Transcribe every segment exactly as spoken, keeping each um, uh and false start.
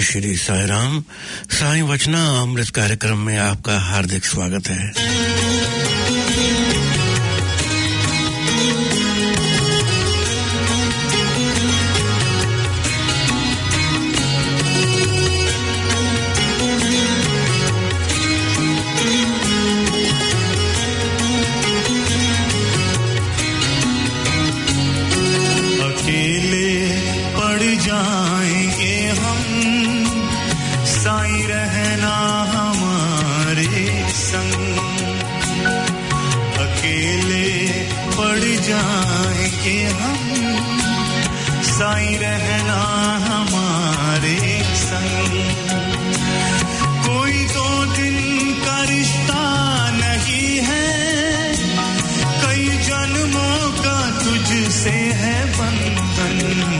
श्री साई राम। साई वचना अमृत कार्यक्रम में आपका हार्दिक स्वागत है। साईं रहना हमारे संग, कोई दो दिन का रिश्ता नहीं है, कई जन्मों का तुझसे है बंधन।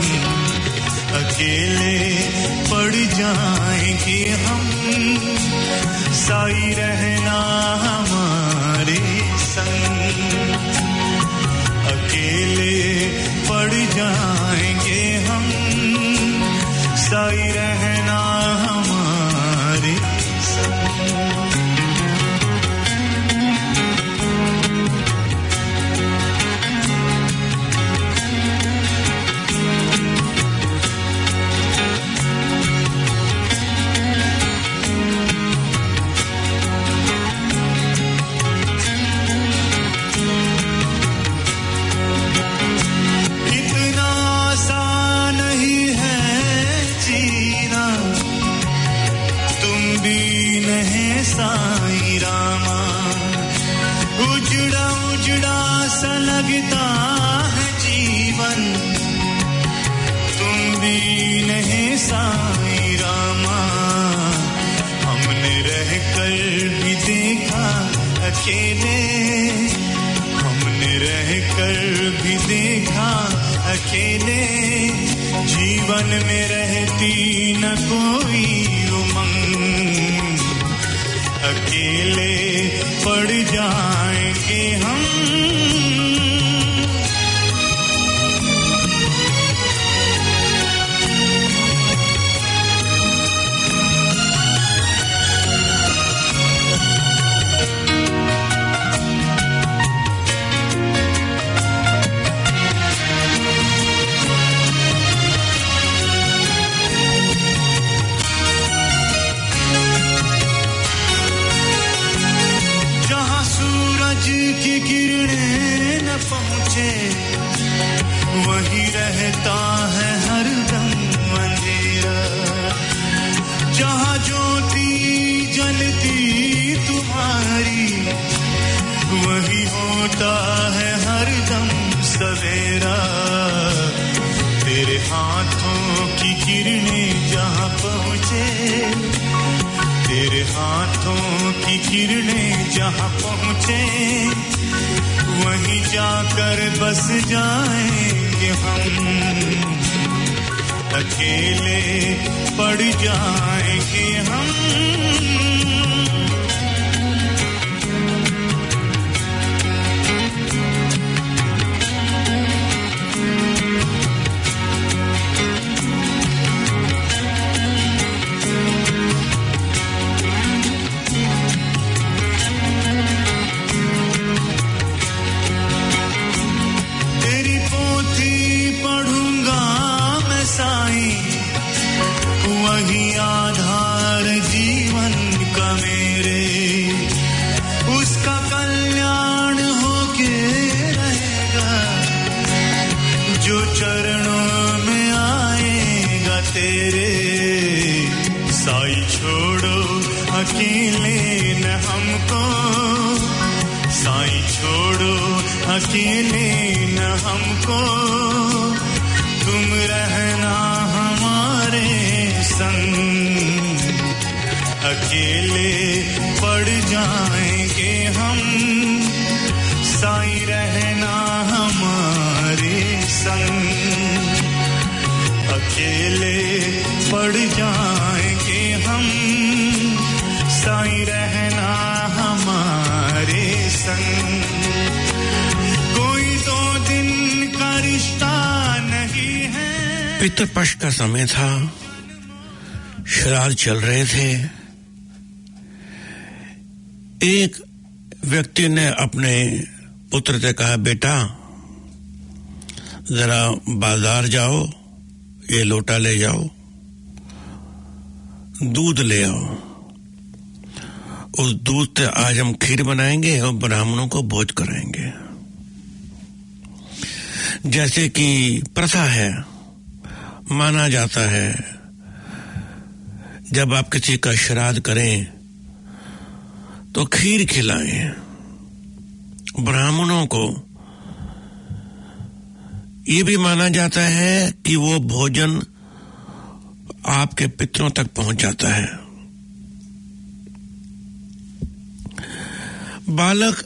अकेले पड़ जाएंगे हम, साईं रहना हमारे संग। अकेले पड़ जाएंगे हम, साईं रहना हमारे संग। साईं रामा उजड़ा उजड़ा सा लगता है जीवन, तुम भी नहीं साईं रामा। हमने रह कर भी देखा अकेले, हमने रह कर भी देखा अकेले, जीवन में रहती न कोई उमंग। अकेले पड़ जाएंगे हम, की किरणें न पहुँचे वही रहता है हरदम अंधेरा। जहाँ ज्योति जलती तुम्हारी वही होता है हरदम सवेरा। तेरे हाथों की किरणें जहाँ पहुँचे, तेरे हाथों की किरणें जहाँ पहुँचे वहीं जाकर बस जाएंगे हम। अकेले पड़ जाएंगे हम, वही आधार जीवन का मेरे, उसका कल्याण होके रहेगा जो चरणों में आएगा तेरे। साईं छोड़ो अकेले न हमको, साईं छोड़ो अकेले न हमको, तुम रहना हमारे संग। अकेले पड़ जाएंगे हम, साईं रहना हमारे संग। अकेले पड़ जाएंगे हम, साईं रहना हमारे संग। कोई दो दिन का रिश्ता नहीं है। पितृपक्ष का समय था। श्राद्ध चल रहे थे। एक व्यक्ति ने अपने पुत्र से कहा, बेटा जरा बाजार जाओ, ये लोटा ले जाओ, दूध ले आओ। उस दूध से आज हम खीर बनाएंगे और ब्राह्मणों को भोज कराएंगे। जैसे कि प्रथा है, माना जाता है, जब आप किसी का श्राद्ध करें तो खीर खिलाएं ब्राह्मणों को। ये भी माना जाता है कि वो भोजन आपके पितरों तक पहुंच जाता है। बालक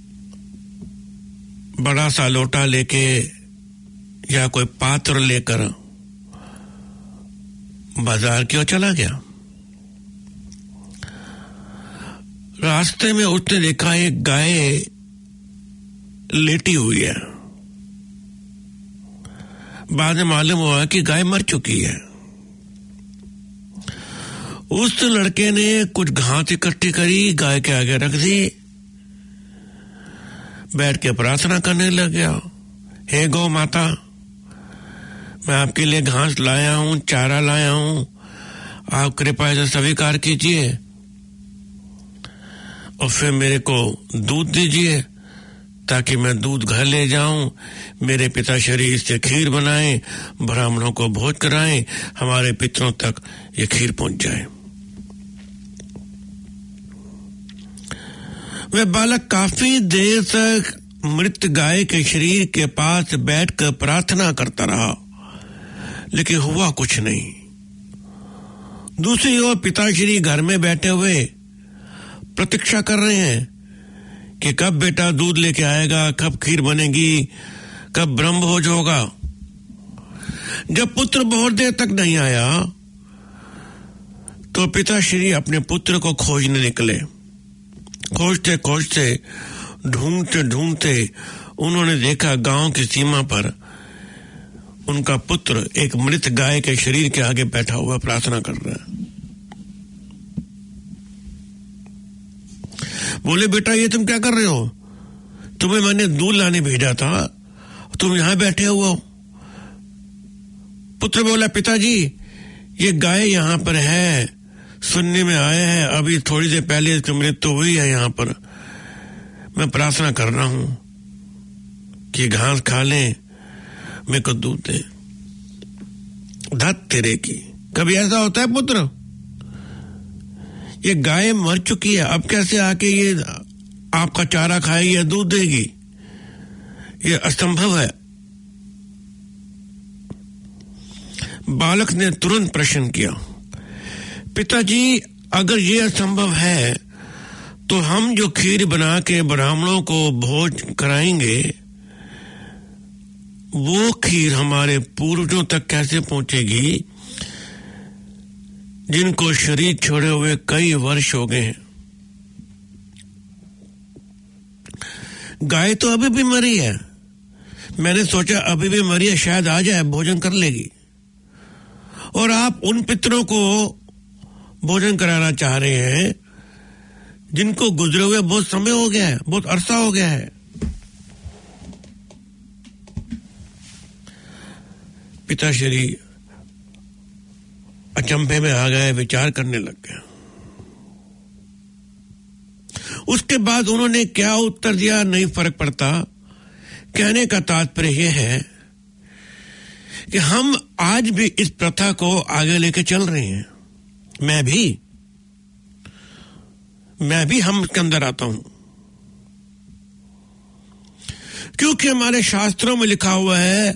बड़ा सा लोटा लेके या कोई पात्र लेकर बाजार की ओर चला गया। रास्ते में उसने देखा एक गाय लेटी हुई है। बाद में मालूम हुआ कि गाय मर चुकी है। उस लड़के ने कुछ घास इकट्ठी करी, गाय के आगे रख दी, बैठ के प्रार्थना करने लग गया। हे गौ माता, मैं आपके लिए घास लाया हूं, चारा लाया हूं, आप कृपया से स्वीकार कीजिए और फिर मेरे को दूध दीजिए ताकि मैं दूध घर ले जाऊं, मेरे पिताश्री इससे खीर बनाएं, ब्राह्मणों को भोज कराएं, हमारे पितरों तक ये खीर पहुंच जाए। वह बालक काफी देर तक मृत गाय के शरीर के पास बैठकर प्रार्थना करता रहा, लेकिन हुआ कुछ नहीं। दूसरी ओर पिताश्री घर में बैठे हुए प्रतीक्षा कर रहे हैं कि कब बेटा दूध लेके आएगा, कब खीर बनेगी, कब ब्रह्म भोज होगा। जब पुत्र बहुत देर तक नहीं आया तो पिताश्री अपने पुत्र को खोजने निकले। खोजते खोजते, ढूंढते ढूंढते उन्होंने देखा गांव की सीमा पर उनका पुत्र एक मृत गाय के शरीर के आगे बैठा हुआ प्रार्थना कर रहा है। बोले, बेटा ये तुम क्या कर रहे हो? तुम्हें मैंने दूध लाने भेजा था, तुम यहां बैठे हो। पुत्र बोला, पिताजी ये गाय यहां पर है, सुनने में आया है, अभी थोड़ी देर पहले इसकी मृत्यु हुई है यहां पर। मैं प्रार्थना कर रहा हूं कि घास खा ले, मेरे को दूध दे। धत तेरे की, कभी ऐसा होता है पुत्र? ये गाय मर चुकी है, अब कैसे आके ये आपका चारा खाएगी या दूध देगी? ये असंभव है। बालक ने तुरंत प्रश्न किया, पिताजी अगर ये असंभव है तो हम जो खीर बना के ब्राह्मणों को भोज कराएंगे वो खीर हमारे पूर्वजों तक कैसे पहुंचेगी जिनको शरीर छोड़े हुए कई वर्ष हो गए हैं? गाय तो अभी भी मरी है, मैंने सोचा अभी भी मरी है, शायद आ जाए, भोजन कर लेगी। और आप उन पितरों को भोजन कराना चाह रहे हैं जिनको गुजरे हुए बहुत समय हो गया है, बहुत अरसा हो गया है। पिताश्री अचंभे में आ गए, विचार करने लग गए। उसके बाद उन्होंने क्या उत्तर दिया नहीं फर्क पड़ता। कहने का तात्पर्य यह है कि हम आज भी इस प्रथा को आगे लेके चल रहे हैं। मैं भी मैं भी हम के अंदर आता हूं, क्योंकि हमारे शास्त्रों में लिखा हुआ है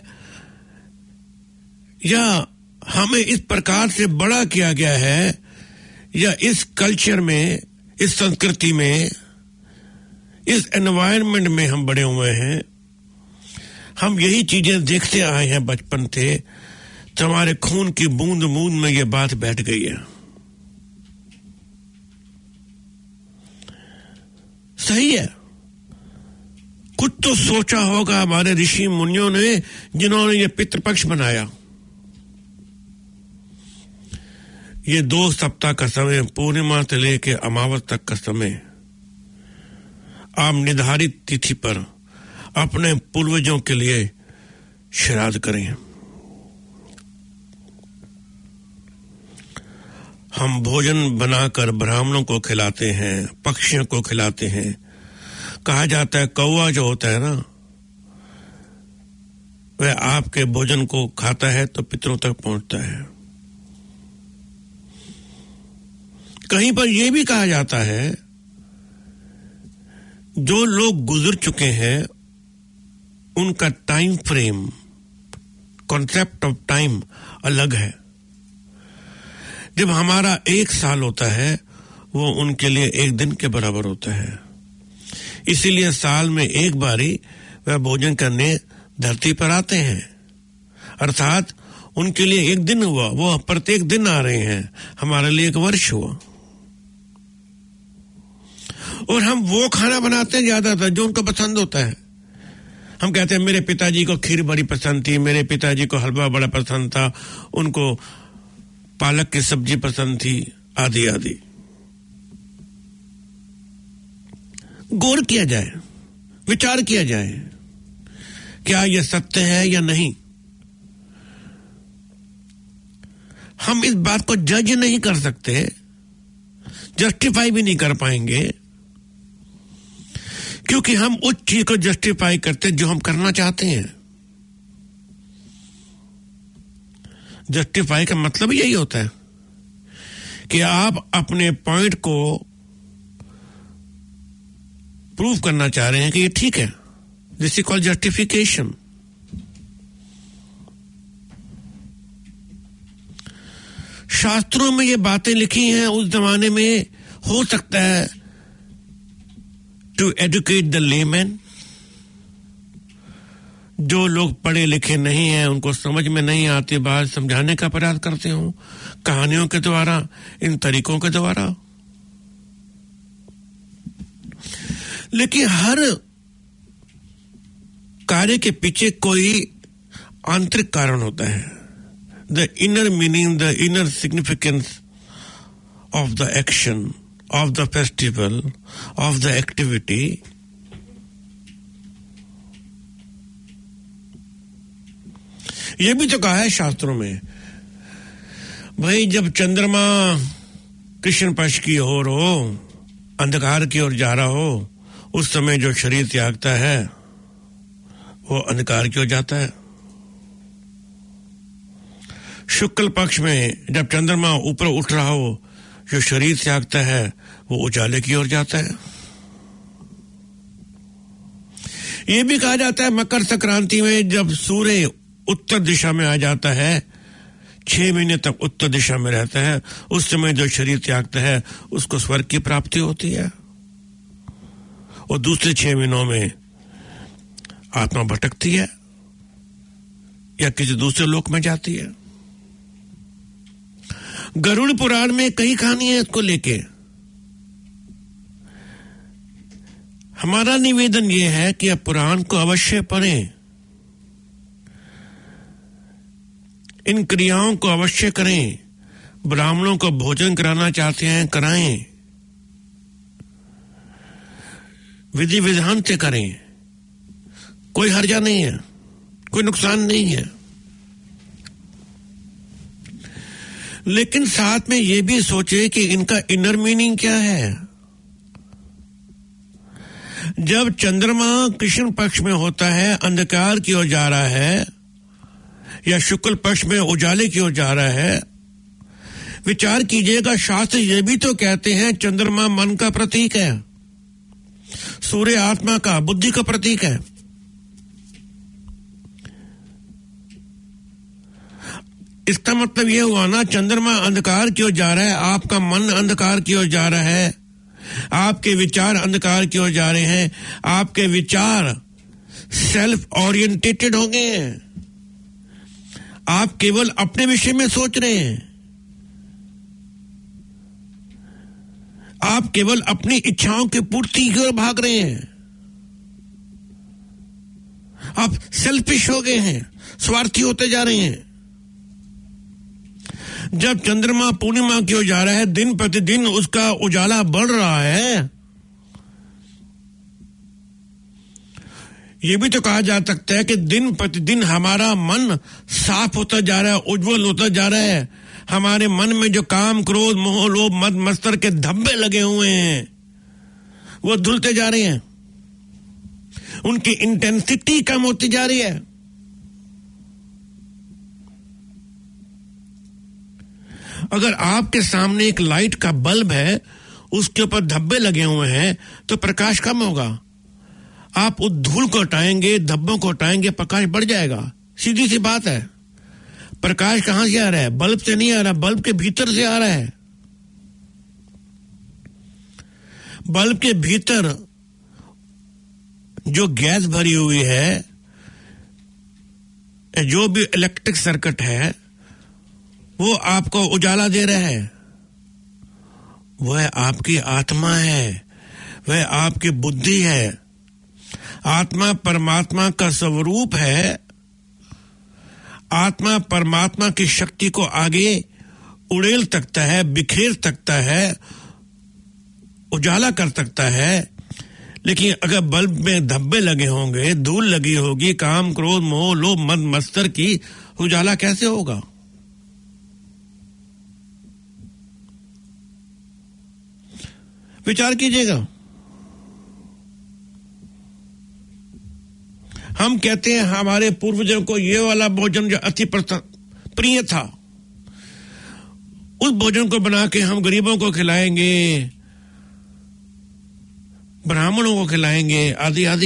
या हमें इस प्रकार से बड़ा किया गया है, या इस कल्चर में, इस संस्कृति में, इस एनवायरनमेंट में हम बड़े हुए हैं। हम यही चीजें देखते आए हैं बचपन से, तो हमारे खून की बूंद बूंद में ये बात बैठ गई है। सही है, कुछ तो सोचा होगा हमारे ऋषि मुनियों ने जिन्होंने ये पितृपक्ष बनाया ये दो सप्ताह का समय, पूर्णिमा से लेकर अमावस तक का समय, आप निर्धारित तिथि पर अपने पूर्वजों के लिए श्राद्ध करें। हम भोजन बनाकर ब्राह्मणों को खिलाते हैं, पक्षियों को खिलाते हैं। कहा जाता है कौवा जो होता है ना, वह आपके भोजन को खाता है तो पितरों तक पहुंचता है। कहीं पर यह भी कहा जाता है जो लोग गुजर चुके हैं उनका time frame, concept of time अलग है। जब हमारा एक साल होता है वो उनके लिए एक दिन के बराबर होता है। इसीलिए साल में एक बारी वह भोजन करने धरती पर आते हैं, अर्थात उनके लिए एक दिन हुआ, वो प्रत्येक दिन आ रहे हैं, हमारे लिए एक वर्ष हुआ। और हम वो खाना बनाते हैं ज्यादातर जो उनको पसंद होता है। हम कहते हैं मेरे पिताजी को खीर बड़ी पसंद थी, मेरे पिताजी को हलवा बड़ा पसंद था, उनको पालक की सब्जी पसंद थी, आदि आदि। गौर किया जाए, विचार किया जाए, क्या यह सत्य है या नहीं। हम इस बात को जज नहीं कर सकते, जस्टिफाई भी नहीं कर पाएंगे, क्योंकि हम उस चीज को जस्टिफाई करते जो हम करना चाहते हैं। जस्टिफाई का मतलब यही होता है कि आप अपने पॉइंट को प्रूव करना चाह रहे हैं कि ये ठीक है। This is called justification. शास्त्रों में ये बातें लिखी हैं, उस जमाने में हो सकता है टू एडुकेट द लेमैन। जो लोग पढ़े लिखे नहीं हैं, उनको समझ में नहीं आती बात, समझाने का प्रयास करते हो कहानियों के द्वारा, इन तरीकों के द्वारा। लेकिन हर कार्य के पीछे कोई आंतरिक कारण होता है। The inner meaning, the inner significance of the action, of the festival, of the activity. यह भी तो कहा है शास्त्रों में, भाई जब चंद्रमा कृष्ण पक्ष की ओर हो, अंधकार की ओर जा रहा हो, उस समय जो शरीर त्यागता है वो अंधकार की ओर जाता है। शुक्ल पक्ष में जब चंद्रमा ऊपर उठ रहा हो, जो शरीर त्यागता है वो उजाले की ओर जाता है। यह भी कहा जाता है मकर संक्रांति में जब सूर्य उत्तर दिशा में आ जाता है, छह महीने तक उत्तर दिशा में रहता है, उस समय जो शरीर त्यागता है उसको स्वर्ग की प्राप्ति होती है, और दूसरे छह महीनों में आत्मा भटकती है या किसी दूसरे लोक में जाती है। गरुड़ पुराण में कई कहानी है इसको लेके। हमारा निवेदन यह है कि आप पुराण को अवश्य पढ़ें, इन क्रियाओं को अवश्य करें। ब्राह्मणों को भोजन कराना चाहते हैं, कराएं, विधि विधान से करें, कोई हर्जा नहीं है, कोई नुकसान नहीं है। लेकिन साथ में यह भी सोचे कि इनका इनर मीनिंग क्या है। जब चंद्रमा कृष्ण पक्ष में होता है, अंधकार की ओर जा रहा है, या शुक्ल पक्ष में उजाले की ओर जा रहा है, विचार कीजिएगा, शास्त्र ये भी तो कहते हैं चंद्रमा मन का प्रतीक है, सूर्य आत्मा का, बुद्धि का प्रतीक है। इसका मतलब यह हुआ ना, चंद्रमा अंधकार की ओर जा रहा है, आपका मन अंधकार की ओर जा रहा है, आपके विचार अंधकार की ओर जा रहे हैं, आपके विचार सेल्फ ओरिएंटेटेड हो गए हैं, आप केवल अपने विषय में सोच रहे हैं, आप केवल अपनी इच्छाओं की पूर्ति की ओर भाग रहे हैं, आप सेल्फिश हो गए हैं, स्वार्थी होते जा रहे हैं। जब चंद्रमा पूर्णिमा की ओर जा रहा है, दिन प्रतिदिन उसका उजाला बढ़ रहा है, ये भी तो कहा जा सकता है कि दिन प्रतिदिन हमारा मन साफ होता जा रहा है, उज्जवल होता जा रहा है। हमारे मन में जो काम, क्रोध, मोह, लोभ, मद मत्सर के धब्बे लगे हुए हैं वो धुलते जा रहे हैं, उनकी इंटेंसिटी कम होती जा रही है। अगर आपके सामने एक लाइट का बल्ब है, उसके ऊपर धब्बे लगे हुए हैं, तो प्रकाश कम होगा। आप उस धूल को हटाएंगे, धब्बों को हटाएंगे, प्रकाश बढ़ जाएगा। सीधी सी बात है। प्रकाश कहां से आ रहा है? बल्ब से नहीं आ रहा, बल्ब के भीतर से आ रहा है। बल्ब के भीतर जो गैस भरी हुई है, जो भी इलेक्ट्रिक सर्किट है, वो आपको उजाला दे रहा है। वह आपकी आत्मा है, वह आपकी बुद्धि है। आत्मा परमात्मा का स्वरूप है। आत्मा परमात्मा की शक्ति को आगे उड़ेल सकता है, बिखेर सकता है, उजाला कर सकता है। लेकिन अगर बल्ब में धब्बे लगे होंगे, धूल लगी होगी, काम, क्रोध, मोह, लोभ, मद मत्सर की, उजाला कैसे होगा? विचार कीजिएगा। हम कहते हैं हमारे पूर्वजों को ये वाला भोजन जो अति प्रिय था, उस भोजन को बना के हम गरीबों को खिलाएंगे, ब्राह्मणों को खिलाएंगे, आदि आदि।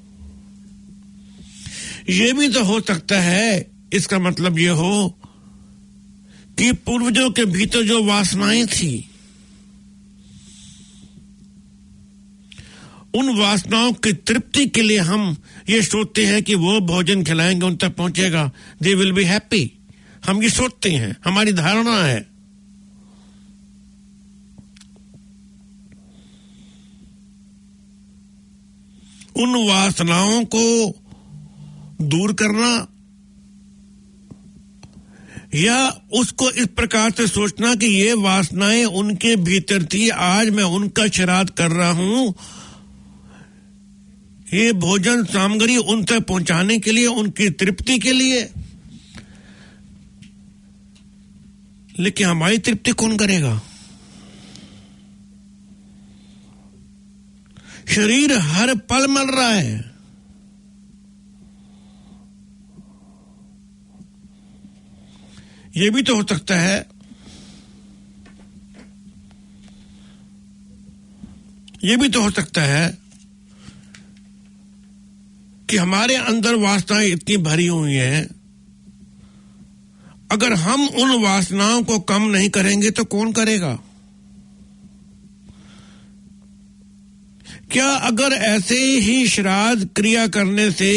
ये भी तो हो सकता है। इसका मतलब ये हो कि पूर्वजों के भीतर जो वासनाएं थी, उन वासनाओं की तृप्ति के लिए हम ये सोचते हैं कि वो भोजन खिलाएंगे, उन तक पहुंचेगा, दे विल बी हैप्पी। हम ये सोचते हैं, हमारी धारणा है। उन वासनाओं को दूर करना या उसको इस प्रकार से सोचना कि ये वासनाएं उनके भीतर थी, आज मैं उनका श्राद्ध कर रहा हूं, ये भोजन सामग्री उन तक पहुंचाने के लिए, उनकी तृप्ति के लिए। लेकिन हमारी तृप्ति कौन करेगा? शरीर हर पल मर रहा है। ये भी तो हो सकता है, ये भी तो हो सकता है कि हमारे अंदर वासनाएं इतनी भरी हुई हैं, अगर हम उन वासनाओं को कम नहीं करेंगे तो कौन करेगा? क्या अगर ऐसे ही श्राद्ध क्रिया करने से,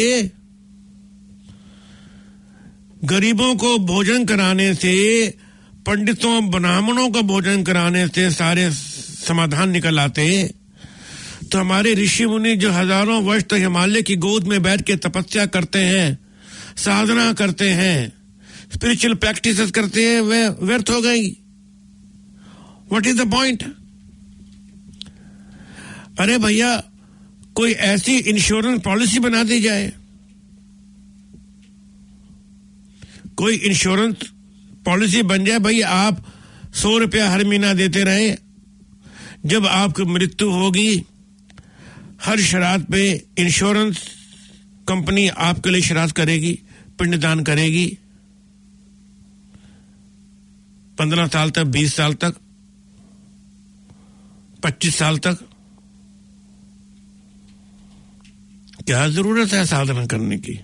गरीबों को भोजन कराने से, पंडितों ब्राह्मणों को भोजन कराने से सारे समाधान निकल आते, तो हमारे ऋषि मुनि जो हजारों वर्ष तक हिमालय की गोद में बैठ के तपस्या करते हैं, साधना करते हैं, स्पिरिचुअल प्रैक्टिसेस करते हैं, वे व्यर्थ हो गई। What is the point? अरे भैया, कोई ऐसी इंश्योरेंस पॉलिसी बना दी जाए, कोई इंश्योरेंस पॉलिसी बन जाए। भाई आप सौ रुपया हर महीना देते रहे, जब आपकी मृत्यु होगी, हर श्राद्ध पे इंश्योरेंस कंपनी आपके लिए श्राद्ध करेगी, पिंडदान करेगी। पंद्रह साल तक, बीस साल तक, पच्चीस साल तक। क्या जरूरत है साधना करने की?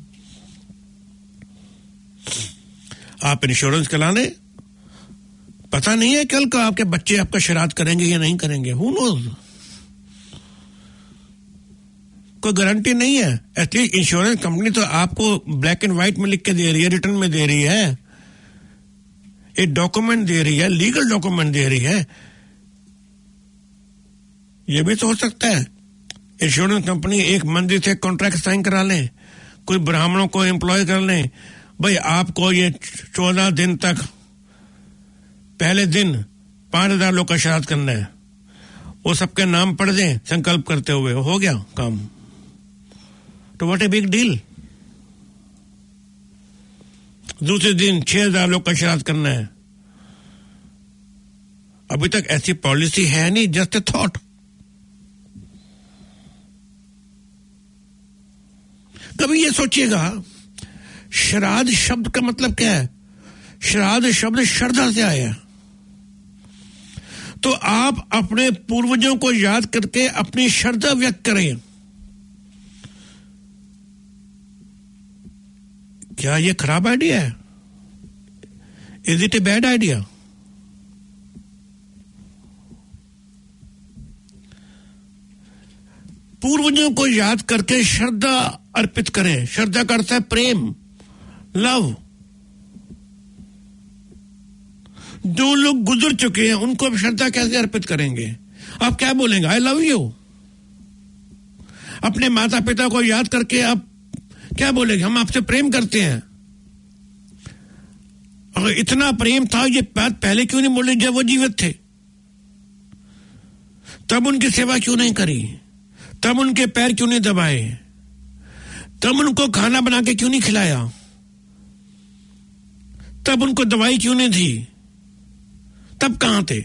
आप इंश्योरेंस करा लें, पता नहीं है कल को आपके बच्चे आपका श्राद्ध करेंगे या नहीं करेंगे, हु नोज, कोई गारंटी नहीं है। एटलीस्ट इंश्योरेंस कंपनी तो आपको ब्लैक एंड व्हाइट में लिख के दे रही है, रिटर्न में दे रही है, एक डॉक्यूमेंट दे रही है, लीगल डॉक्यूमेंट दे रही है। यह भी तो हो सकता है इंश्योरेंस कंपनी एक मंदिर से कॉन्ट्रैक्ट साइन करा लें, कोई ब्राह्मणों को एम्प्लॉय कर लें, भाई आपको ये चौदह दिन तक पहले दिन पांच हजार लोग का श्राद्ध करना है, वो सबके नाम पढ़ दें संकल्प करते हुए, हो गया काम। तो व्हाट ए बिग डील। दूसरे दिन छह हजार लोग का श्राद्ध करना है। अभी तक ऐसी पॉलिसी है नहीं, जस्ट ए थॉट। कभी ये सोचिएगा श्राद्ध शब्द का मतलब क्या है। श्राद्ध शब्द श्रद्धा से आया। तो आप अपने पूर्वजों को याद करके अपनी श्रद्धा व्यक्त करें। क्या ये खराब आइडिया है? Is it a bad idea? पूर्वजों को याद करके श्रद्धा अर्पित करें। श्रद्धा का अर्थ है प्रेम, लव। जो लोग गुजर चुके हैं उनको अब श्रद्धा कैसे अर्पित करेंगे? आप क्या बोलेंगे? I love you. अपने माता पिता को याद करके आप क्या बोलेंगे? हम आपसे प्रेम करते हैं। अगर इतना प्रेम था, ये बात पहले क्यों नहीं बोले जब वो जीवित थे? तब उनकी सेवा क्यों नहीं करी? तब उनके पैर क्यों नहीं दबाए? तब उनको खाना बना के क्यों नहीं खिलाया? तब उनको दवाई क्यों नहीं दी? तब कहां थे?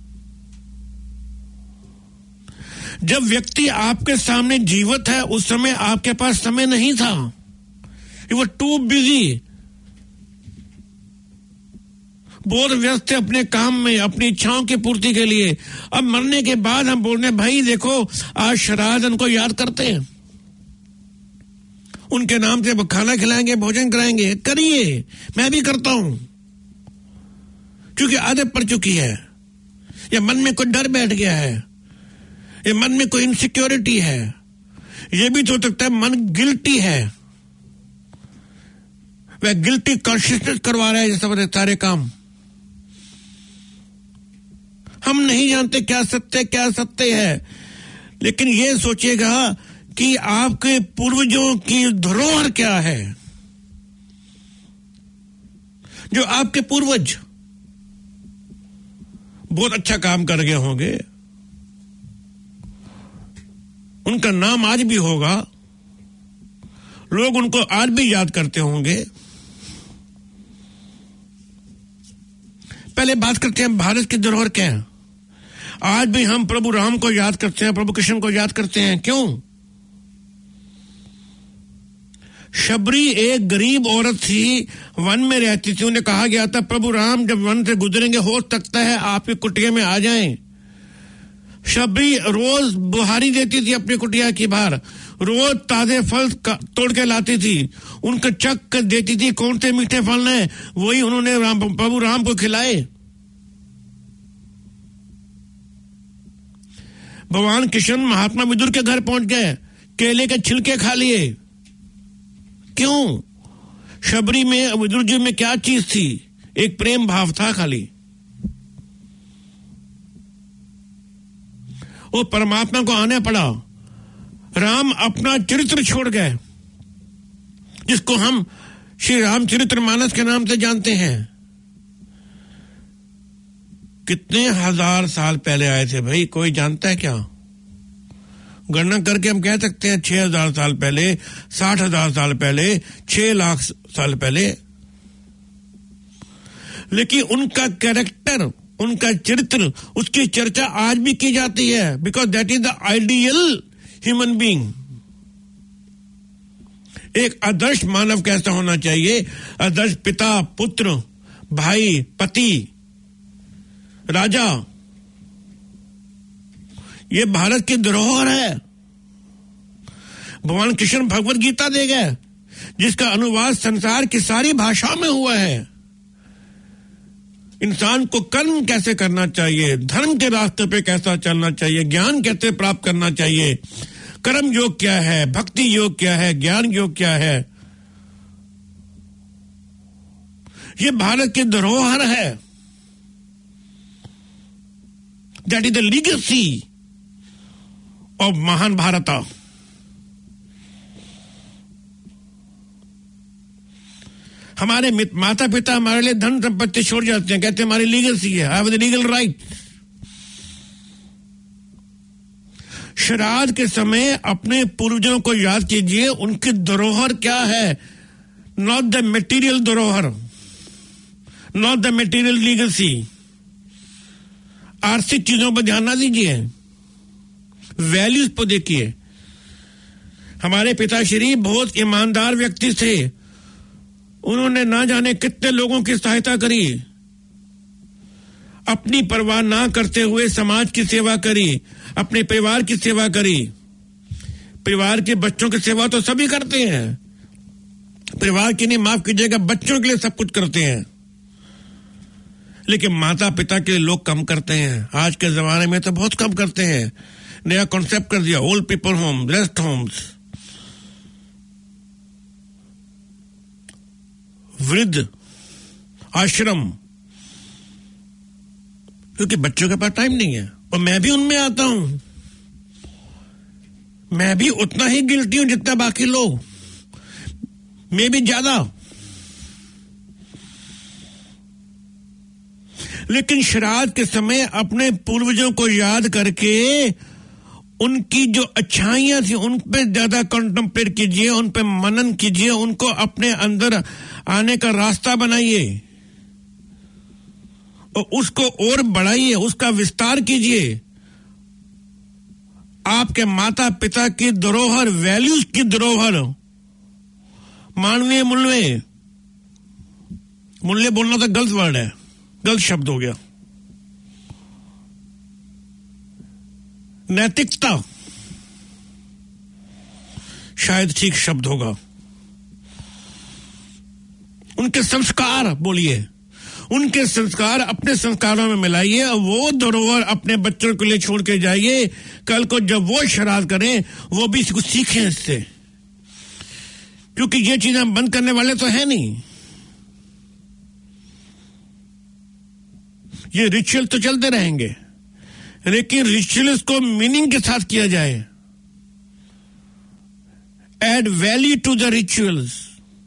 जब व्यक्ति आपके सामने जीवित है उस समय आपके पास समय नहीं था। You were too busy. बहुत व्यस्त थे अपने काम में, अपनी इच्छाओं की पूर्ति के लिए। अब मरने के बाद हम बोल रहे भाई देखो आज श्राद्ध उनको याद करते हैं, उनके नाम से खाना खिलाएंगे, भोजन कराएंगे। करिए, मैं भी करता हूं, क्योंकि आदत पड़ चुकी है। या मन में कोई डर बैठ गया है, या मन में कोई इनसिक्योरिटी है, ये भी तो सकता है मन गिल्टी है, वह गिल्टी कॉन्शियसनेस करवा रहा है ये सब सारे काम। हम नहीं जानते क्या सत्य क्या सत्य है, लेकिन ये सोचिएगा कि आपके पूर्वजों की धरोहर क्या है। जो आपके पूर्वज बहुत अच्छा काम कर गए होंगे, उनका नाम आज भी होगा, लोग उनको आज भी याद करते होंगे। पहले बात करते हैं भारत की धरोहर क्या है। आज भी हम प्रभु राम को याद करते हैं, प्रभु कृष्ण को याद करते हैं। क्यों? शबरी एक गरीब औरत थी, वन में रहती थी। उन्हें कहा गया था प्रभु राम जब वन से गुजरेंगे हो सकता है आपकी कुटिया में आ जाएं। शबरी रोज बुहारी देती थी अपनी कुटिया की बाहर, रोज ताजे फल तोड़ के लाती थी, उनको चख कर देती थी कौन से मीठे फल हैं, वही उन्होंने राम, प्रभु राम को खिलाए। भगवान कृष्ण महात्मा विदुर के घर पहुंच गए, केले के छिलके खा लिए। क्यों? शबरी में, विदुर जी में क्या चीज थी? एक प्रेम भाव था खाली। वो परमात्मा को आने पड़ा। राम अपना चरित्र छोड़ गए, जिसको हम श्री रामचरितमानस के नाम से जानते हैं। कितने हजार साल पहले आए थे भाई, कोई जानता है क्या? गणना करके हम कह सकते हैं छह हजार साल पहले, साठ हजार साल पहले, छह लाख साल पहले। लेकिन उनका कैरेक्टर, उनका चरित्र, उसकी चर्चा आज भी की जाती है, because that is the ideal human being. एक आदर्श मानव कैसा होना चाहिए? आदर्श पिता, पुत्र, भाई, पति, राजा। ये भारत की धरोहर है। भगवान कृष्ण भगवत गीता दे गए, जिसका अनुवाद संसार की सारी भाषाओं में हुआ है। इंसान को कर्म कैसे करना चाहिए, धर्म के रास्ते पे कैसा चलना चाहिए, ज्ञान कैसे प्राप्त करना चाहिए, कर्म योग क्या है, भक्ति योग क्या है, ज्ञान योग क्या है, ये भारत की धरोहर है। That is the legacy of महान भारत। हमारे माता पिता हमारे लिए धन संपत्ति छोड़ जाते हैं, कहते हैं हमारी लीगेसी है, I have the legal right. श्राद्ध के समय अपने पूर्वजों को याद कीजिए, उनकी धरोहर क्या है, नॉट द मटेरियल धरोहर, नॉट द मटेरियल लीगेसी। आर्थिक चीजों पर ध्यान ना दीजिए, वैल्यूज पर देखिए। हमारे पिताश्री बहुत ईमानदार व्यक्ति थे, उन्होंने ना जाने कितने लोगों की सहायता करी, अपनी परवाह ना करते हुए समाज की सेवा करी, अपने परिवार की सेवा करी। परिवार के बच्चों की सेवा तो सभी करते हैं, परिवार की नहीं, माफ कीजिएगा, बच्चों के लिए सब कुछ करते हैं, लेकिन माता पिता के लिए लोग कम करते हैं। आज के जमाने में तो बहुत कम करते हैं, नया कॉन्सेप्ट कर दिया, old people home, rest homes, वृद्ध आश्रम, क्योंकि बच्चों के पास टाइम नहीं है। और मैं भी उनमें आता हूं, मैं भी उतना ही गिल्टी हूं जितना बाकी लोग, मैं भी ज्यादा। लेकिन श्राद्ध के समय अपने पूर्वजों को याद करके उनकी जो अच्छाइयां थी उन पे ज्यादा कॉन्टेम्पलेट कीजिए, उन पे मनन कीजिए, उनको अपने अंदर आने का रास्ता बनाइए और उसको और बढ़ाइए, उसका विस्तार कीजिए। आपके माता पिता की धरोहर, वैल्यूज की धरोहर, मानवीय मूल्य, मूल्य बोलना तो गलत वर्ड है, गलत शब्द हो गया, नैतिकता शायद ठीक शब्द होगा। उनके संस्कार बोलिए, उनके संस्कार अपने संस्कारों में मिलाइए और वो धरोहर अपने बच्चों के लिए छोड़ के जाइए। कल को जब वो श्राद्ध करें वो भी कुछ सीखें इससे, क्योंकि ये चीजें हम बंद करने वाले तो है नहीं। ये रिचुअल तो चलते रहेंगे, लेकिन रिचुअल्स को मीनिंग के साथ किया जाए। Add value to the rituals.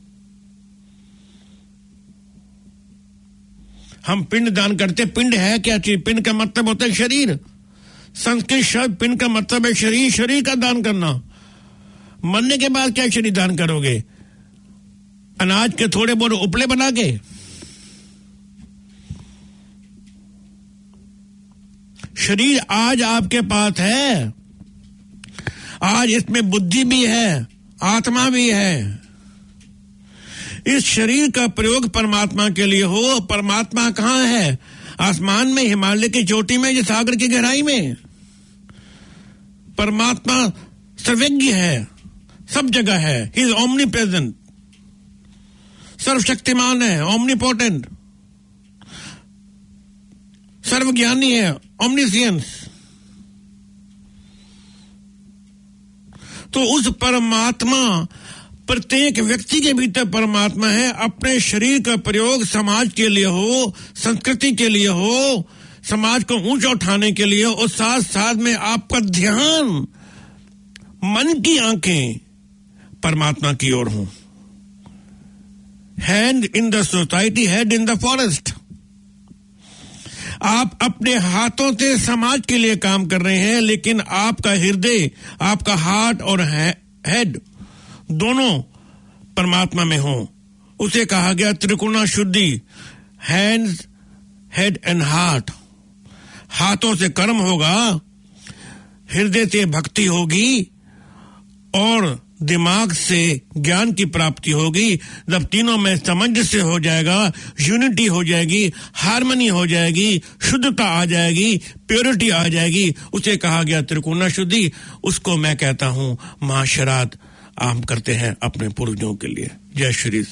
हम पिंड दान करते, पिंड है क्या चीज? पिंड का मतलब होता है शरीर। संस्कृत शब्द पिंड का मतलब है शरीर, शरीर का दान करना। मरने के बाद क्या शरीर दान करोगे? अनाज के थोड़े बहुत उपले बना के? शरीर आज आपके पास है, आज इसमें बुद्धि भी है, आत्मा भी है। इस शरीर का प्रयोग परमात्मा के लिए हो। परमात्मा कहाँ है? आसमान में, हिमालय की चोटी में, या सागर की गहराई में? परमात्मा सर्वज्ञ है, सब जगह है। ही इज ओमनी प्रेजेंट, सर्वशक्तिमान है, ओमनीपोटेंट, सर्वज्ञानी है, ओमनीसियंस। तो उस परमात्मा, प्रत्येक व्यक्ति के भीतर परमात्मा है। अपने शरीर का प्रयोग समाज के लिए हो, संस्कृति के लिए हो, समाज को ऊंचा उठाने के लिए, और साथ साथ में आपका ध्यान, मन की आंखें परमात्मा की ओर हो। Hand in the society, head in the forest. आप अपने हाथों से समाज के लिए काम कर रहे हैं, लेकिन आपका हृदय, आपका हार्ट और हेड दोनों परमात्मा में हो। उसे कहा गया त्रिगुणा शुद्धि, हैंड्स, हेड एंड हार्ट। हाथों से कर्म होगा, हृदय से भक्ति होगी और दिमाग से ज्ञान की प्राप्ति होगी। जब तीनों में सामंजस्य हो जाएगा, यूनिटी हो जाएगी, हार्मनी हो जाएगी, शुद्धता आ जाएगी, प्योरिटी आ जाएगी, उसे कहा गया त्रिकोणा शुद्धि। उसको मैं कहता हूं महाश्राद्ध आम करते हैं अपने पूर्वजों के लिए। जय श्री